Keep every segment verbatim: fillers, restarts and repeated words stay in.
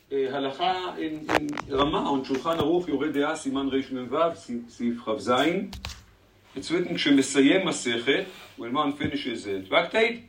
הלכה in רמה, on שולחן ערוך, יורה דעה, סימן רמ"ו, סעיף כ"ז. It's written, כשמסיים מסכת, when one finishes a tractate,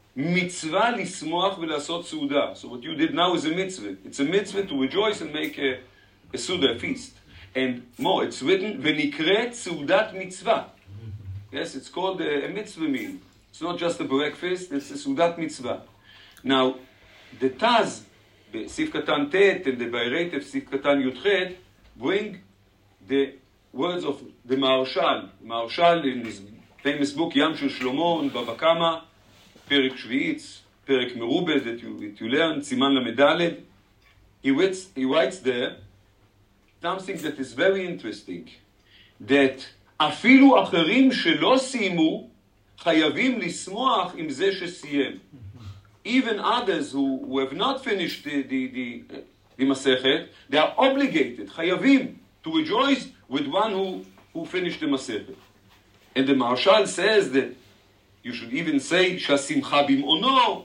מצווה לשמוח ולעשות סעודה. So what you did now is a mitzvah. It's a mitzvah to rejoice and make a, a סעודה, a feast. And more, it's written, ונקראת סעודת מצווה. Yes, it's called a, a mitzvah meal. It's not just a breakfast, it's a סעודת מצווה. Now, the Taz, בסעיף קטן ט' and the Bayretev, סעיף קטן י"ח, bring the words of the Maharshal. Maharshal in his famous book, Yam Shel Shlomo, and Baba Kama, פרק שביעית, פרק מרובה, that you, that you learn, סימן למדלת. He writes, he writes there something that is very interesting, that אפילו אחרים שלא סיימו, חייבים לשמוח עם זה שסיים. Even others who, who have not finished the, the, the, the Masechet, they are obligated, חייבים, to rejoice with one who, who finished the Masechet. And the Maharshal says that you should even say, שהשמחה במעונו,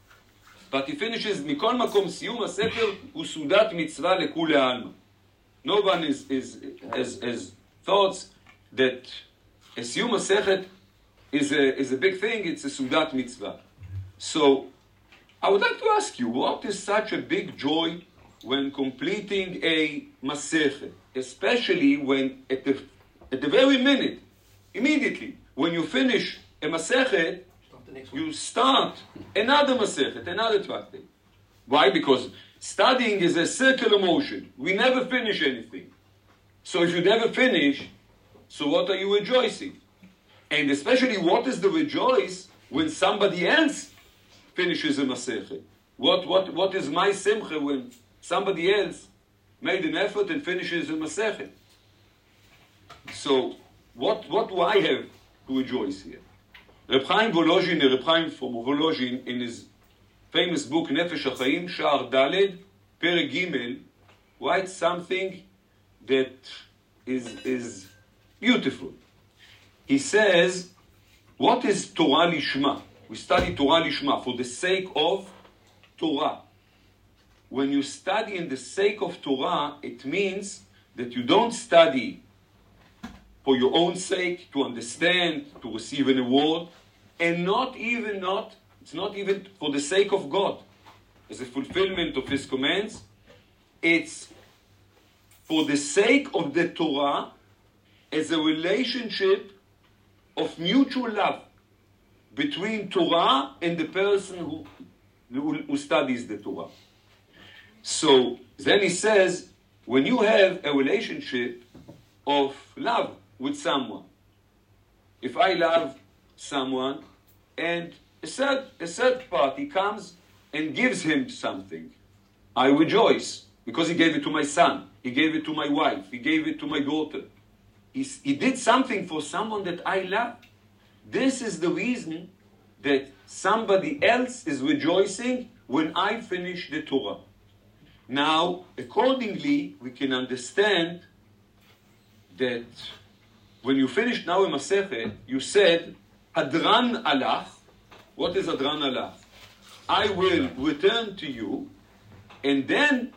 but he finishes, מכל מקום סיום הספר הוא סעודת מצווה לכולי עלמא. No one is, is, has, has thoughts that a סיום הסכת is a, is a big thing, it's a סעודת מצווה. So, I would like to ask you, what is such a big joy when completing a masechet, especially when at the, at the very minute, immediately, when you finish a masechet, you start another masechet, another tractate. Why? Because studying is a circular motion. We never finish anything. So if you never finish, so what are you rejoicing? And especially, what is the rejoice when somebody else finishes a masechet? What, what, what is my simcha when somebody else made an effort and finishes a masechet? So, what, what do I have to rejoice here? Reb Chaim Volozhin, Reb Chaim from Volozhin, in his famous book Nefesh HaChaim, Sha'ar Daled, Perek Gimel, writes something that is, is beautiful. He says, what is Torah Lishma? We study Torah Lishma for the sake of Torah. When you study in the sake of Torah, it means that you don't study for your own sake, to understand, to receive an award, and not even not, it's not even for the sake of God, as a fulfillment of His commands. It's for the sake of the Torah as a relationship of mutual love between Torah and the person who, who, who studies the Torah. So then he says, when you have a relationship of love with someone, if I love someone and a third, a third party comes and gives him something, I rejoice because he gave it to my son, he gave it to my wife, he gave it to my daughter. He, he did something for someone that I love. This is the reason that somebody else is rejoicing when I finish the Torah. Now, accordingly, we can understand that when you finish now a Masechet, you said, Hadran alach. What is Hadran alach? I will return to you, and then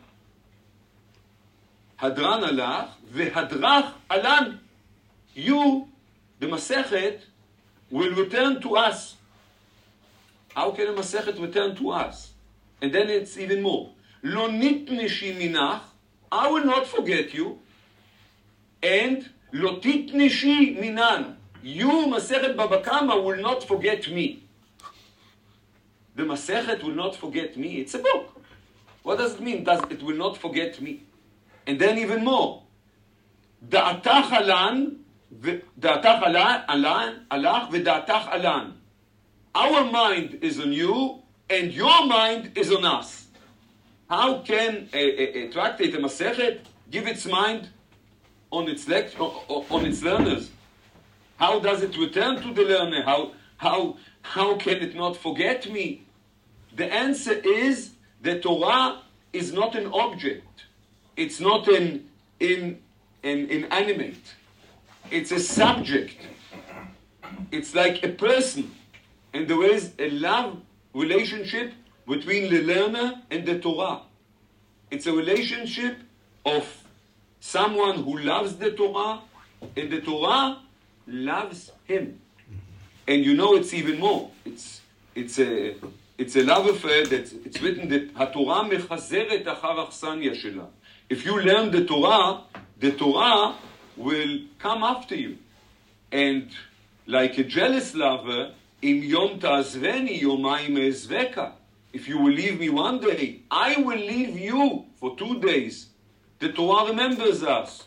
Hadran alach, vehadrach alan. You, the Masechet, will return to us. How can a Masechet return to us? And then it's even more. Lo nitneshi minach, I will not forget you, and lo titneshi minan, you, Masechet Baba Kama, will not forget me. The Masechet will not forget me. It's a book. What does it mean? Does it will not forget me? And then even more. Da'atach alan, da'atach alan, alach, v'da'atach alan. Our mind is on you, and your mind is on us. How can a, a, a tractate, a Masechet, give its mind on its lect- on its learners? How does it return to the learner? How, how, how can it not forget me? The answer is the Torah is not an object. It's not an, in, an inanimate. It's a subject. It's like a person. And there is a love relationship between the learner and the Torah. It's a relationship of someone who loves the Torah, and the Torah loves him. And you know it's even more. It's it's a it's a love affair that it's written that HaTorah mechazeret achar achsanya shela. If you learn the Torah, the Torah will come after you. And like a jealous lover, im yom ta'azveni yomayim ezveka. If you will leave me one day, I will leave you for two days. The Torah remembers us.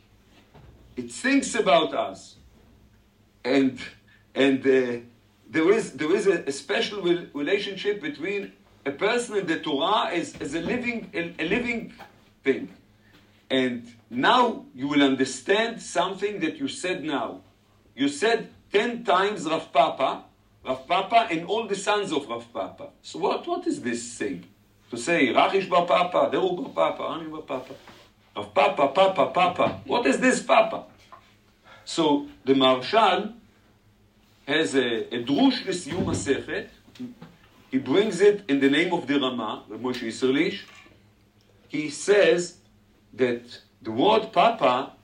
It thinks about us. And and uh, there is there is a, a special re- relationship between a person and the Torah as, as a living a, a living thing. And now you will understand something that you said now. You said ten times Rav Papa, Rav Papa and all the sons of Rav Papa. So what, what is this saying? To say, Rachish Bar Papa, Deru Bar Papa, Ani Bar Papa. Rav Papa, Papa, Papa. What is this Papa? So the Marshal has a, a drush l'siyum masechet. He brings it in the name of the Rama, Rav Moshe Isserlich. He says that the word Papa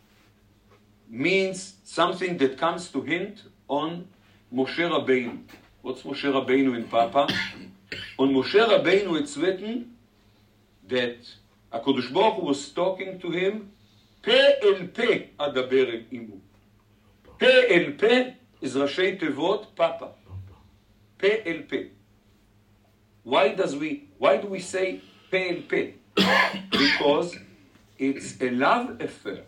means something that comes to hint on Moshe Rabbeinu. What's Moshe Rabbeinu in Papa? On Moshe Rabbeinu it's written that HaKadosh Baruch Hu was talking to him, Pe el Pe adaber imu. Pe el Pe is Rashi Tevot Papa. Pe el Pe. Why does we? Why do we say Pe el Pe? Because it's a love affair.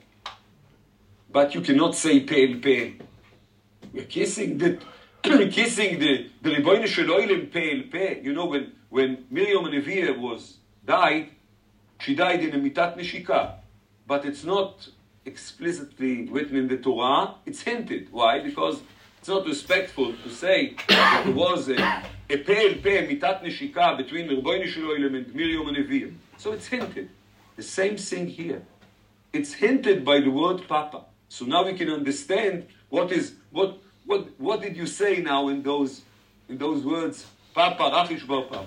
But you cannot say Pe el Pe. We're kissing the kissing the the Ribono Shel Olam Pe el Pe. You know when when Miriam Neviah was died, she died in a mitat neshika, but it's not explicitly written in the Torah. It's hinted. Why? Because it's not respectful to say that there was a, a Pe el Pe mitat neshika between Ribono Shel Olam and Miriam Neviah. So it's hinted. The same thing here. It's hinted by the word Papa. So now we can understand what is what what what did you say now in those in those words Papa Rachish Bar Papa.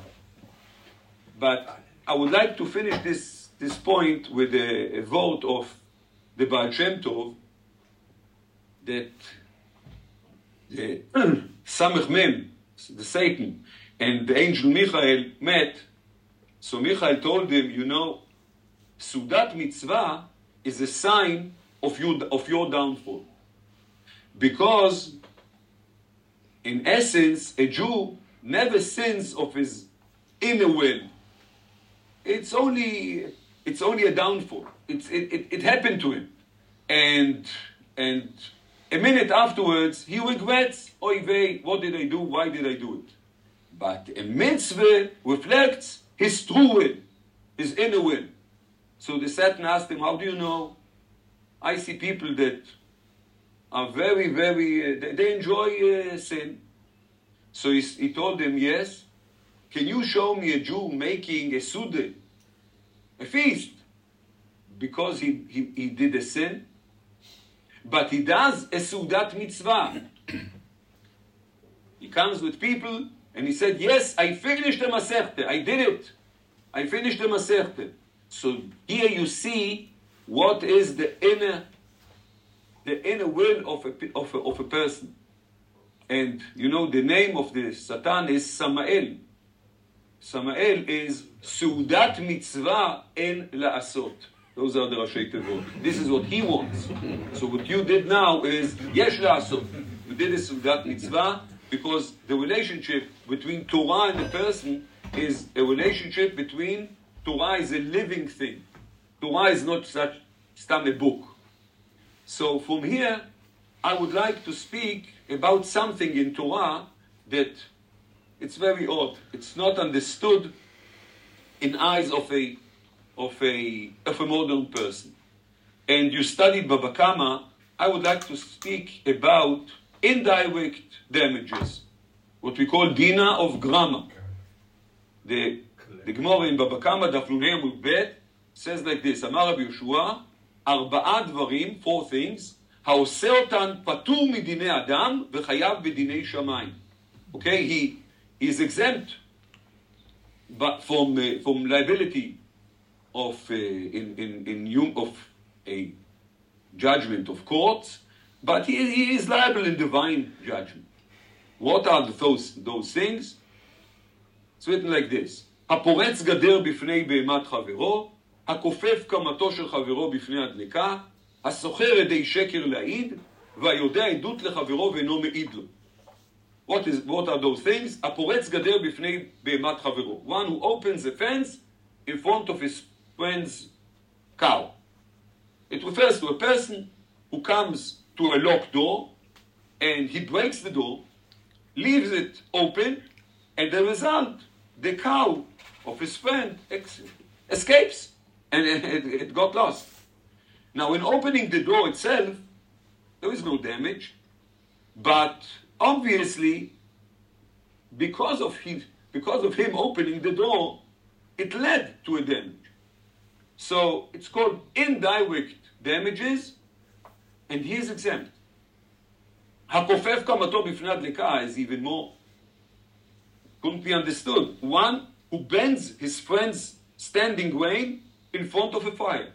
But I would like to finish this this point with a, a vote of the Baal Shem Tov that the Samech Mem, the Satan, and the angel Michael met. So Michael told him, you know, Sudat Mitzvah is a sign of your, of your downfall. Because, in essence, a Jew never sins of his inner will. It's only, it's only a downfall. It's, it, it, it happened to him. And, and a minute afterwards, he regrets, oy vey, what did I do? Why did I do it? But a mitzvah reflects his true will, his inner will. So the Satan asked him, how do you know? I see people that are very, very, uh, they, they enjoy uh, sin. So he, he told them, yes, can you show me a Jew making a Suda, a feast, because he, he, he did a sin? But he does a Sudat Mitzvah. He comes with people and he said, yes, I finished the Masechta, I did it. I finished the Masechta. So here you see what is the inner, the inner will of a, of a, of a person. And you know the name of the Satan is Samael. Samael is Sudat Mitzvah En La'asot. Those are the Rashi Tevot. This is what he wants. So what you did now is Yesh La'asot. You did a Sudat Mitzvah because the relationship between Torah and the person is a relationship between Torah is a living thing. Torah is not such stam a book. So from here, I would like to speak about something in Torah that it's very odd. It's not understood in eyes of a of a of a modern person. And you studied Baba Kama. I would like to speak about indirect damages, what we call Dina of Grama. The the Gemara in Baba Kama, Daf Nun Amud Bet, says like this: Amar Rabbi Yehoshua, Arba'a dvarim, four things, haoseh otan patur midinei adam v'chayav b'dinei shamayim. Okay, he he is exempt, but from uh, from liability of uh, in in in hum- of a judgment of courts, but he, he is liable in divine judgment. What are those those things? It's written like this: הפורץ גדר בפני בהמת חברו, הכופף קמתו של חברו בפני הדלקה, הסוחר ידי שקר להעיד, והיודע עדות לחברו ואינו מעיד לו. What is what are those things? הפורץ גדר בפני בהמת חברו. One who opens a fence in front of his friend's cow. It refers to a person who comes to a locked door and he breaks the door, leaves it open, and the result, the cow of his friend ex- escapes and it, it, it got lost. Now, in opening the door itself, there is no damage, but obviously, because of him, because of him opening the door, it led to a damage. So it's called indirect damages, and he is exempt. הכופף קמתו בפני הדלקה is even more, couldn't be understood. One who bends his friend's standing grain in front of a fire.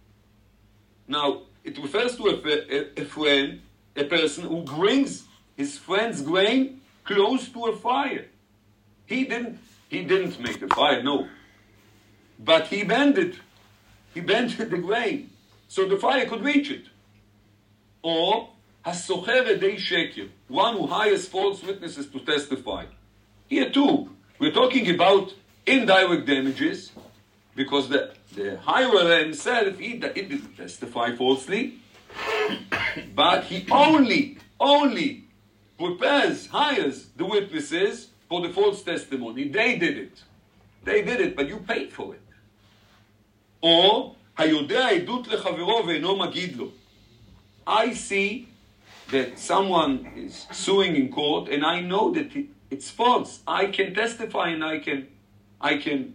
Now, it refers to a, a, a friend, a person who brings his friend's grain close to a fire. He didn't, he didn't make the fire, no. But he bended, he bent the grain so the fire could reach it. Or, הסוחר ידי שקר, one who hires false witnesses to testify. Here too, we're talking about indirect damages, because the, the hirer himself, he, he didn't testify falsely, but he only, only prepares, hires the witnesses for the false testimony. They did it. They did it, but you paid for it. Or, היודע עדות לחברו ואינו מגיד לו. I see that someone is suing in court and I know that it, it's false. I can testify and I can, I can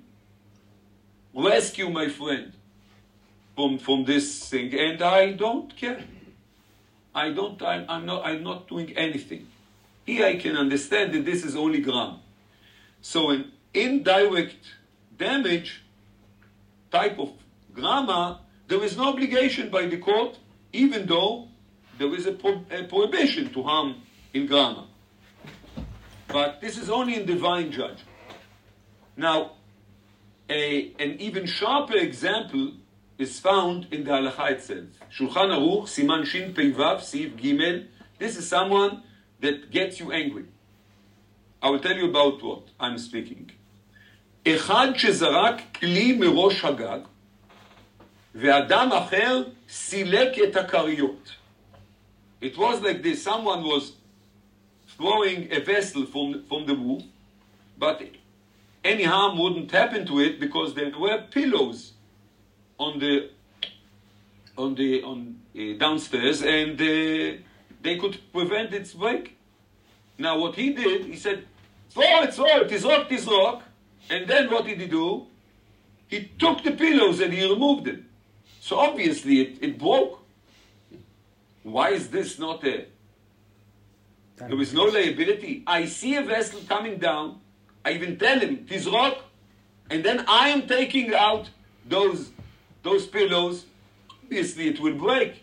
rescue my friend from, from this thing, and I don't care. I don't, I'm, I'm not, I'm not doing anything. Here I can understand that this is only gram. So an indirect damage type of grama, there is no obligation by the court, even though there is a, pro- a prohibition to harm in grama. But this is only in divine judgment. Now, a, an even sharper example is found in the halakha itself. Shulchan Aruch, Siman Shin Pei Vav, Siv Gimel. This is someone that gets you angry. I will tell you about what I'm speaking. אחד שזרק כלי מראש הגג, ואדם אחר סילק את הכריות. It was like this. Someone was throwing a vessel from, from the roof, but any harm wouldn't happen to it because there were pillows on the on the on uh, downstairs, and uh, they could prevent its break. Now, what he did, he said, "Throw it, throw it, tizrok, tizrok," and then what did he do? He took the pillows and he removed them. So obviously, it, it broke. Why is this not a... There is no liability. I see a vessel coming down. I even tell him, tizrok, and then I am taking out those, those pillows. Obviously, it will break.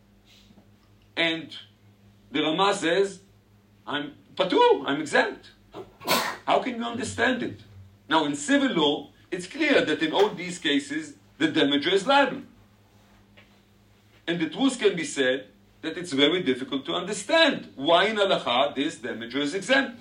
And the Rama says, I'm patur, I'm exempt. How can you understand it? Now, in civil law, it's clear that in all these cases, the damager is liable. And the truth can be said that it's very difficult to understand why in halakha this damager is exempt.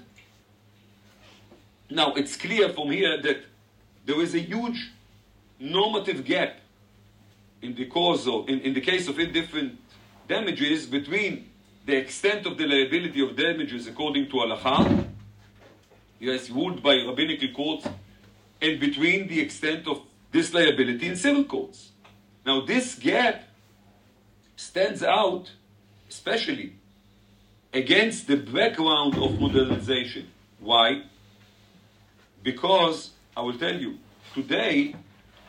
Now, it's clear from here that there is a huge normative gap in the cause of, in, in the case of indifferent damages between the extent of the liability of damages according to halakha, yes, ruled by rabbinical courts, and between the extent of this liability in civil courts. Now, this gap stands out especially against the background of modernization. Why? Because, I will tell you, today,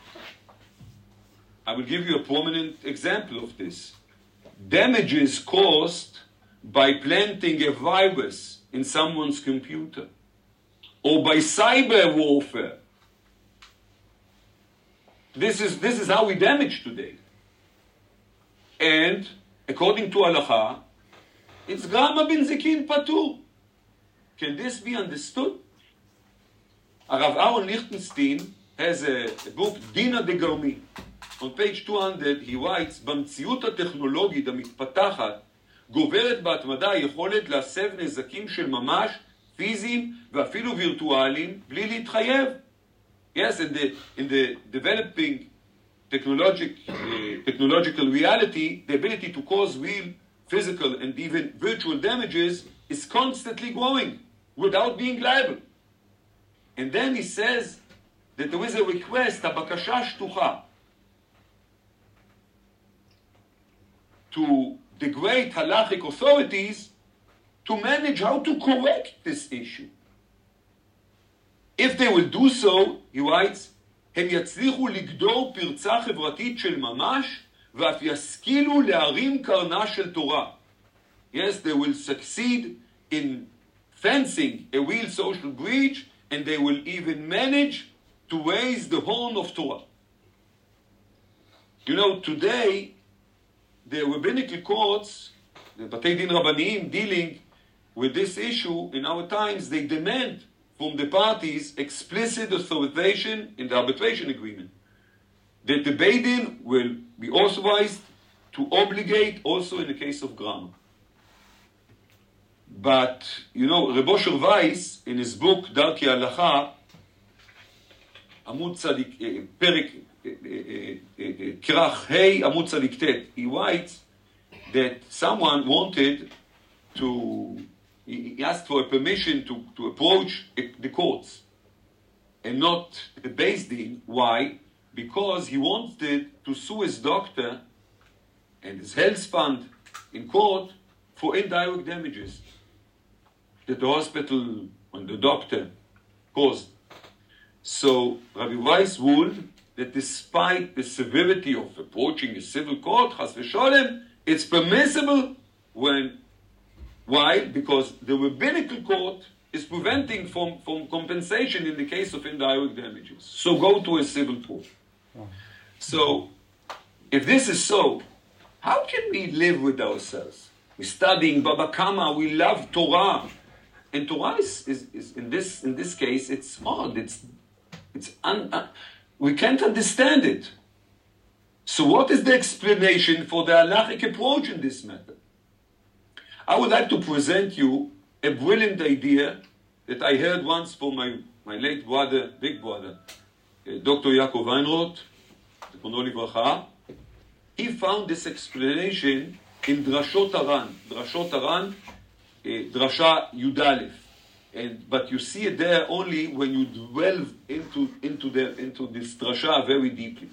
I will give you a prominent example of this. Damages caused by planting a virus in someone's computer, or by cyber warfare. This is, this is how we damage today. And according to halacha, it's Grama Benzikin Patur. Can this be understood? Rav Aaron Lichtenstein has a, a book, Dina de Garmi. On page two hundred he writes, במציאות הטכנולוגית המתפתחת, גוברת בהתמדה היכולת להסב נזקים של ממש, פיזיים ואפילו וירטואליים, בלי להתחייב. Yes, in the, in the developing technologic, uh, technological reality, the ability to cause real physical and even virtual damages is constantly growing without being liable. And then he says that there is a request, a bakasha shtucha, to the great halachic authorities to manage how to correct this issue. If they will do so, he writes, הם יצליחו לגדור פרצה חברתית של ממש, ואף ישכילו להרים קרנה של תורה. Yes, they will succeed in fencing a real social breach, and they will even manage to raise the horn of Torah. You know, today, the rabbinical courts, the Batei Din Rabbaniyim dealing with this issue in our times, they demand from the parties explicit authorization in the arbitration agreement that the Beit Din will be authorized to obligate also in the case of Grama. But, you know, Reb Osher Weiss, in his book, Darkei Halacha, Amud Tzadik, Perek, Krach Hey, Amud Tzadik Tet, he writes that someone wanted to, he asked for a permission to, to approach the courts and not the Beis Din. Why? Because he wanted to sue his doctor and his health fund in court for indirect damages that the hospital and the doctor caused. So Rabbi Weiss ruled that despite the severity of approaching a civil court, chas v'sholem, it's permissible when, why? Because the rabbinical court is preventing from, from compensation in the case of indirect damages. So go to a civil court. So, if this is so, how can we live with ourselves? We're studying Baba Kama, we love Torah. And Torah is, is, is in this in this case, it's odd. It's it's un, uh, we can't understand it. So what is the explanation for the halachic approach in this matter? I would like to present you a brilliant idea that I heard once from my, my late brother, big brother, uh, Doctor Yaakov Weinroth, Zechrono Livracha. He found this explanation in Drashot Aran. Drashot Aran, uh, Drasha Yud Aleph. And but you see it there only when you delve into into the into this drasha very deeply.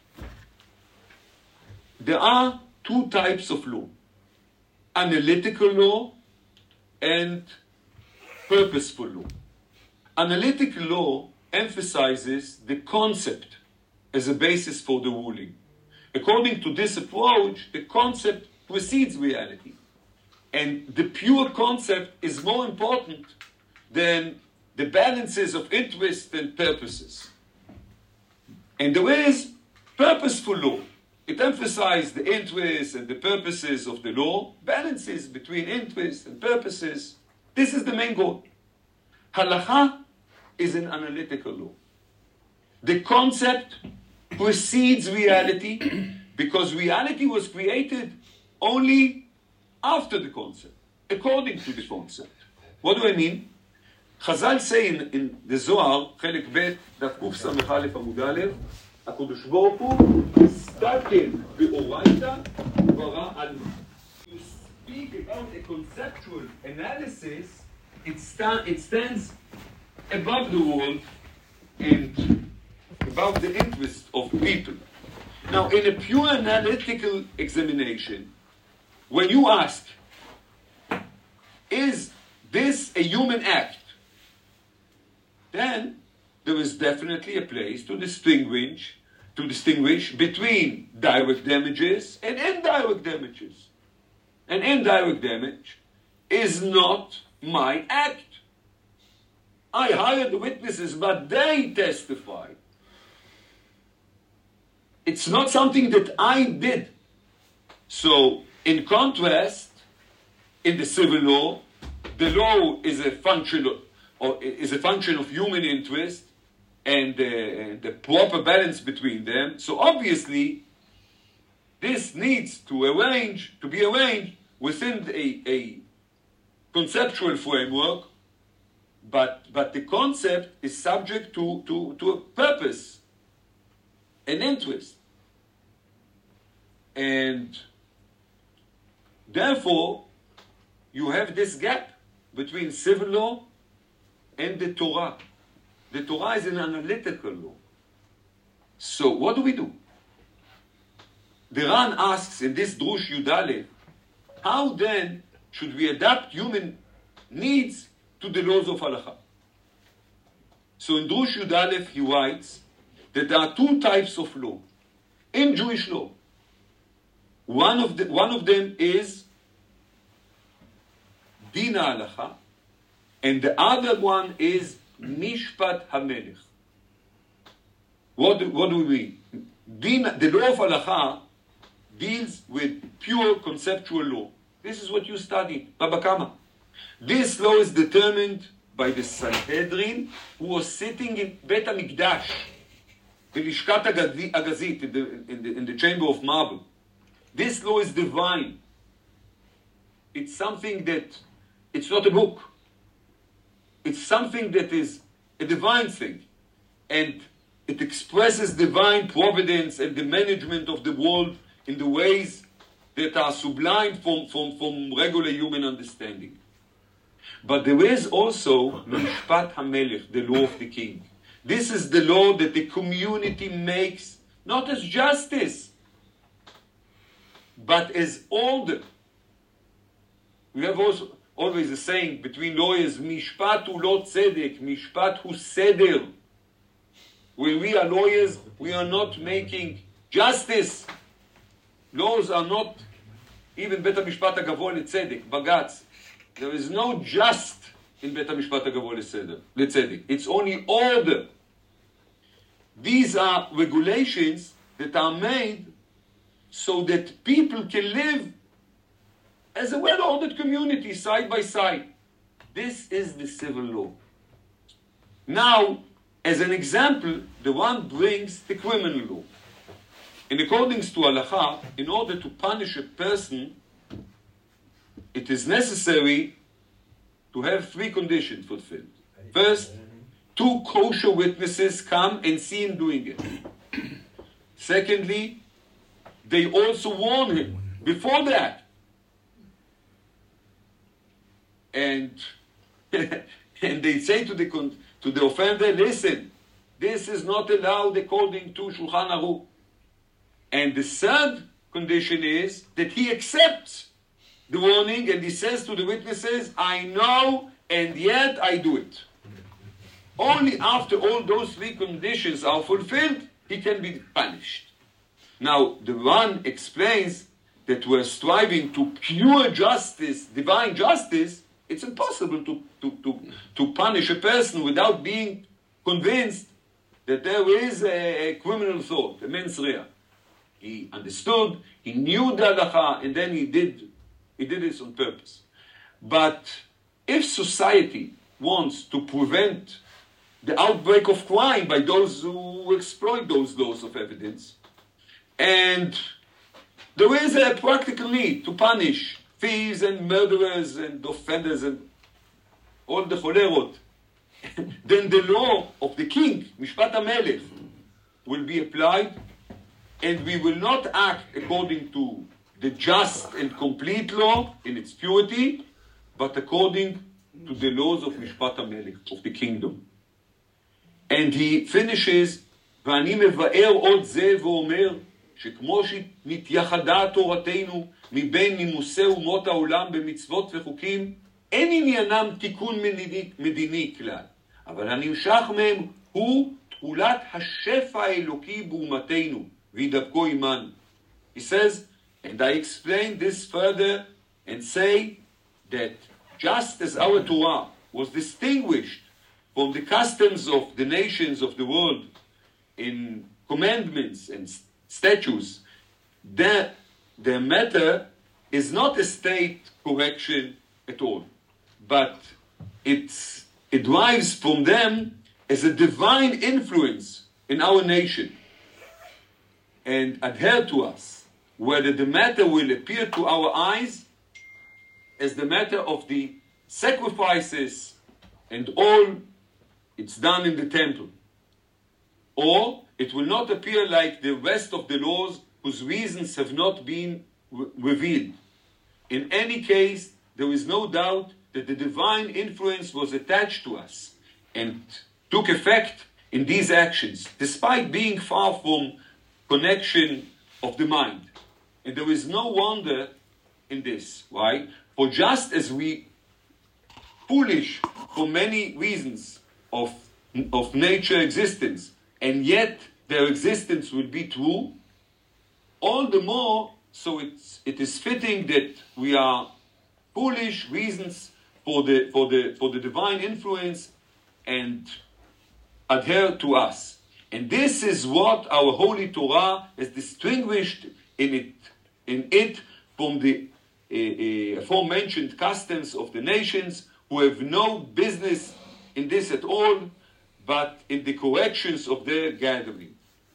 There are two types of law: analytical law and purposeful law. Analytical law emphasizes the concept as a basis for the ruling. According to this approach, the concept precedes reality, and the pure concept is more important than the balances of interest and purposes. And there is purposeful law. It emphasizes the interests and the purposes of the law, balances between interests and purposes. This is the main goal. Halacha is an analytical law. The concept precedes reality because reality was created only after the concept, according to the concept. What do I mean? Chazal say in, in the Zohar, חלק ב' דף קס"א עמוד א', הקדוש ברוך הוא הסתכל באורייתא וברא עלמא. To speak about a conceptual analysis, it, sta- it stands above the world and above the interest of people. Now, in a pure analytical examination, when you ask, is this a human act? Then there is definitely a place to distinguish to distinguish between direct damages and indirect damages. An indirect damage is not my act. I hired the witnesses, but they testify. It's not something that I did. So, in contrast, in the civil law, the law is a function of, or is a function of human interest and uh, the proper balance between them. So obviously, this needs to arrange to be arranged within a, a conceptual framework, but but the concept is subject to, to, to a purpose, an interest. And therefore, you have this gap between civil law and the Torah. The Torah is an analytical law. So what do we do? The Ran asks in this Drush Yudale, how then should we adapt human needs to the laws of Halakha? So in Drush Yudale he writes that there are two types of law in Jewish law. One of, the, one of them is Din HaHalakha, and the other one is Mishpat HaMelech. What do, what do we mean? Din, the law of Halakha deals with pure conceptual law. This is what you studied, Baba Kama. This law is determined by the Sanhedrin, who was sitting in Bet HaMikdash, the Lishkat Agazit, in the, in, the, in the chamber of marble. This law is divine. It's something that, it's not a book. It's something that is a divine thing. And it expresses divine providence and the management of the world in the ways that are sublime from, from, from regular human understanding. But there is also Mishpat HaMelech, the law of the king. This is the law that the community makes, not as justice, but as order. We have also always a saying between lawyers, Mishpat hu lo tzedek, Mishpat hu seder. When we are lawyers, we are not making justice. Laws are not, even Bet HaMishpat HaGavoa LeTzedek, Bagatz. There is no just in Bet HaMishpat HaGavoa LeTzedek. It's only order. These are regulations that are made so that people can live as a well-ordered community, side by side. This is the civil law. Now, as an example, the one brings the criminal law. In accordance to Halakha, in order to punish a person, it is necessary to have three conditions fulfilled. First, two kosher witnesses come and see him doing it. Secondly, they also warn him before that. And, and they say to the, to the offender, listen, this is not allowed according to Shulchan Aruch. And the third condition is that he accepts the warning and he says to the witnesses, I know and yet I do it. Only after all those three conditions are fulfilled, he can be punished. Now, the one explains that we're striving to pure justice, divine justice. It's impossible to, to, to, to punish a person without being convinced that there is a, a criminal thought, a mens rea. He understood, he knew the halakha, and then he did, he did this on purpose. But if society wants to prevent the outbreak of crime by those who exploit those laws of evidence, and there is a practical need to punish thieves and murderers and offenders and all the cholerot, then the law of the king, Mishpat HaMelech, will be applied, and we will not act according to the just and complete law in its purity, but according to the laws of Mishpat HaMelech, of the kingdom. And he finishes, ואני מבאר עוד זה ואומר, שכמו שנתייחדה תורתנו מבין נימוסי אומות העולם במצוות וחוקים, אין עניינם תיקון מדיני, מדיני כלל. אבל הנמשך מהם הוא תחולת השפע האלוקי באומתנו, וידבקו עמנו. He says, and I explain this further and say that just as our Torah was distinguished from the customs of the nations of the world in commandments and statues, the, the matter is not a state correction at all, but it's, it derives from them as a divine influence in our nation and adhere to us, whether the matter will appear to our eyes as the matter of the sacrifices and all it's done in the temple, or it will not appear like the rest of the laws whose reasons have not been re- revealed. In any case, there is no doubt that the divine influence was attached to us and took effect in these actions, despite being far from connection of the mind. And there is no wonder in this. Why? For just as we foolish for many reasons of, of nature existence, and yet their existence will be true, all the more so it's, it is fitting that we are foolish reasons for the, for the, for the divine influence and adhere to us. And this is what our Holy Torah has distinguished in it, in it from the uh, uh, aforementioned customs of the nations who have no business in this at all, but in the corrections of their gathering.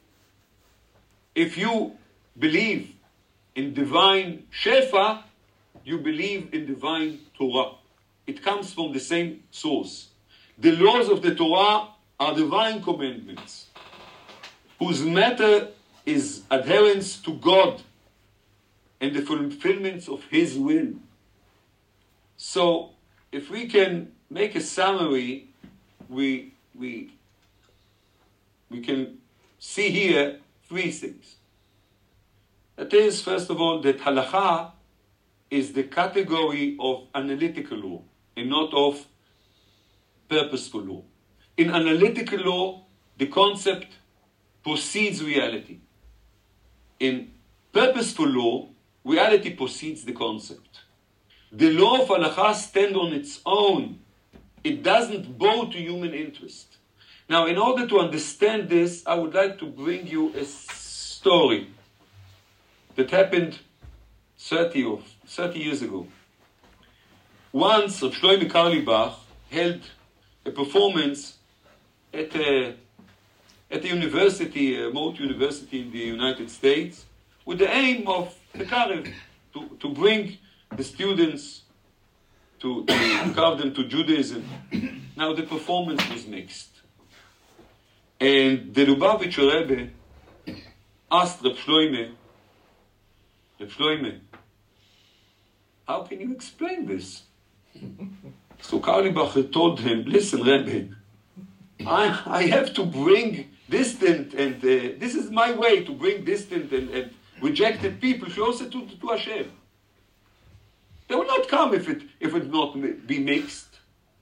If you believe in divine Shefa, you believe in divine Torah. It comes from the same source. The laws of the Torah are divine commandments, whose matter is adherence to God and the fulfillment of His will. So, if we can make a summary, we, we, we can see here three things. That is, first of all, that halakha is the category of analytical law and not of purposeful law. In analytical law, the concept precedes reality. In purposeful law, reality precedes the concept. The law of halakha stands on its own. It doesn't bow to human interest. Now, in order to understand this, I would like to bring you a story that happened thirty, or thirty years ago. Once, Reb Shloime Carlebach held a performance at a, at a university, a remote university in the United States, with the aim of the Karev, to, to bring the students, to, to carve them to Judaism. Now, the performance was mixed. And the Lubavitcher Rebbe asked Reb Shloime, Reb Shloime, how can you explain this? So Carlebach told him, listen, Rebbe, I, I have to bring distant, and uh, this is my way to bring distant and, and rejected people closer to, to Hashem. They will not come if it if it not be mixed.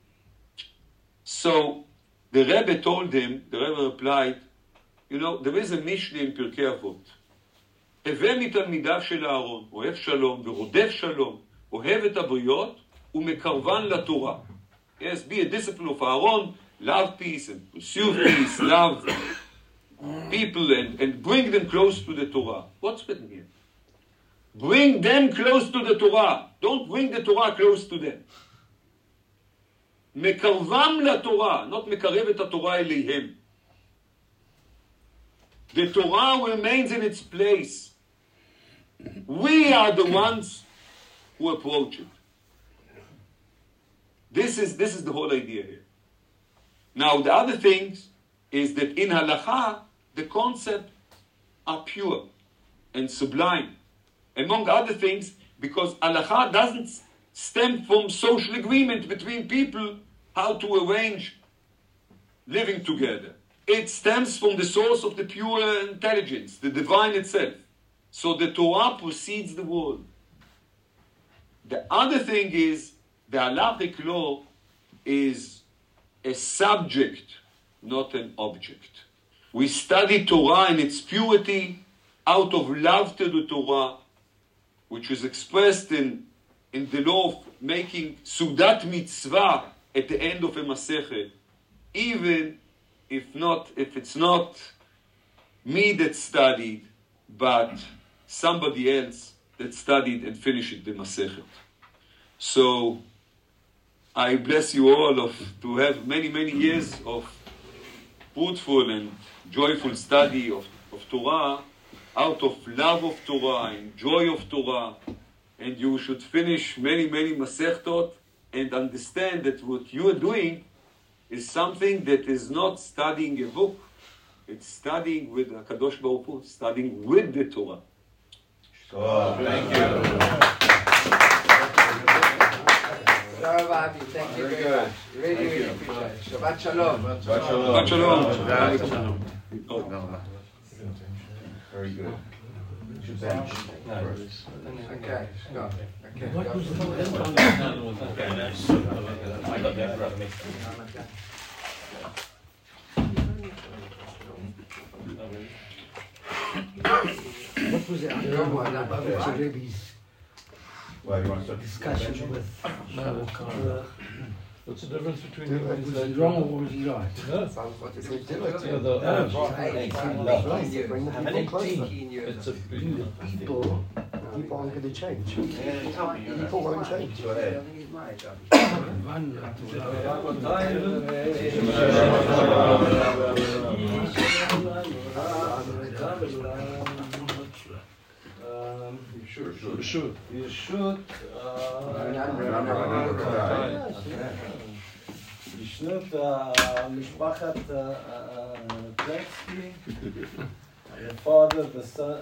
So the Rebbe told him, the Rebbe replied, you know, there is a Mishnah in Pirkei Avot. הווה מתלמידיו של אהרון, אוהב שלום ורודף שלום, אוהב את הבריות ומקרבן לתורה. Yes, be a disciple of Aaron, love peace and pursue peace, love people and, and bring them close to the Torah. What's written here? Bring them close to the Torah. Don't bring the Torah close to them. מקרבם לתורה, not מקרב את התורה אליהם. The Torah remains in its place. We are the ones who approach it. This is, this is the whole idea here. Now, the other thing is that in halakha, the concepts are pure and sublime. Among other things, because halakha doesn't stem from social agreement between people how to arrange living together. It stems from the source of the pure intelligence, the divine itself. So the Torah precedes the world. The other thing is, the halachic law is a subject, not an object. We study Torah in its purity out of love to the Torah, which is expressed in, in the law of making Sudat Mitzvah at the end of a Masechet, even if not, if it's not me that studied, but somebody else that studied and finished the Masechet. So I bless you all of to have many, many years of fruitful and joyful study of, of Torah, out of love of Torah and joy of Torah, and you should finish many, many Masechtot and understand that what you are doing is something that is not studying a book, it's studying with HaKadosh Baruch Hu, studying with the Torah. Oh, thank you. Thank you very much. Really, really appreciate it. Shabbat Shalom. Shabbat Shalom. Very good. Okay, go. Okay, What was the What was it about Richard Rebbe's discussion with uh, What's the difference between was you and he wrong or was he right? No. What is it? Yeah, the, eighteen years. it's a People, people aren't going to change. People won't change. Um, sure, sure. You should. You should. בשנות משפחת טרקסקי, the father, the son,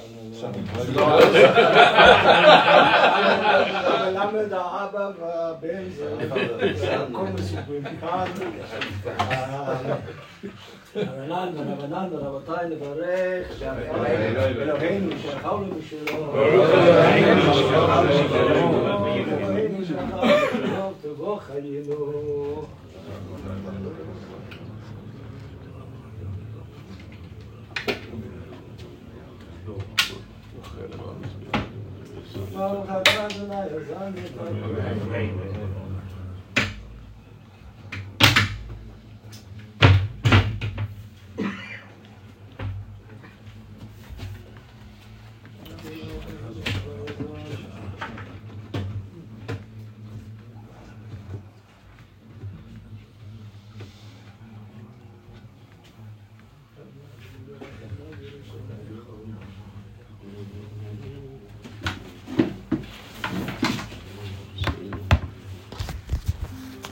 מלמד האבא והבן, זה הכל מסופרים כאן. רבנן ורבנן ורבותיי נברך, אלוהינו שחרנו בשלום, אלוהינו שחרנו בשלום, תבוא חיינו. ברוך אתה אדוני עזרנו.